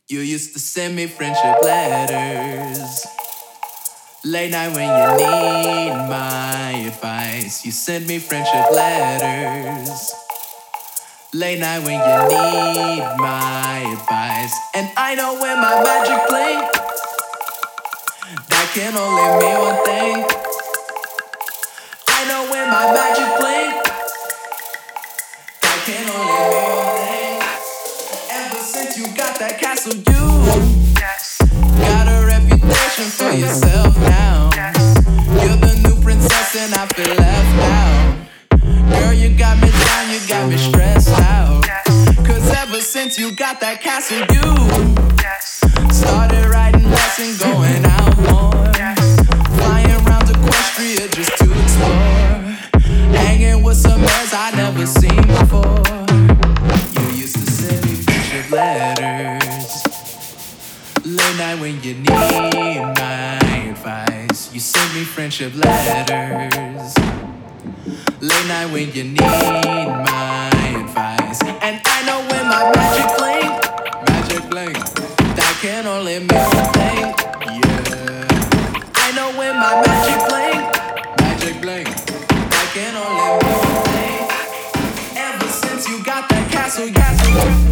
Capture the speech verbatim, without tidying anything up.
You used to send me friendship letters. Late night when you need my advice. You send me friendship letters. Late night when you need my advice. And I know when my magic blink, that can only mean one thing. I know when my magic blink, that can only mean one thing. Ever since you got that castle, you got a reputation for yourself now. You're the new princess and I feel left out. Girl, you got me down, you got me stressed out. Cause ever since you got that castle, you started riding less and going out more. Flying around Equestria just to explore. Hanging with some girls I never seen before. You used to send me friendship letters. Late night when you need my advice. You send me friendship letters. Late night when you need my advice. And I know when my magic blink, magic blink, that can only mean one thing. Yeah. I know when my magic blink, magic blink, that can only mean one thing. Ever since you got that castle, castle.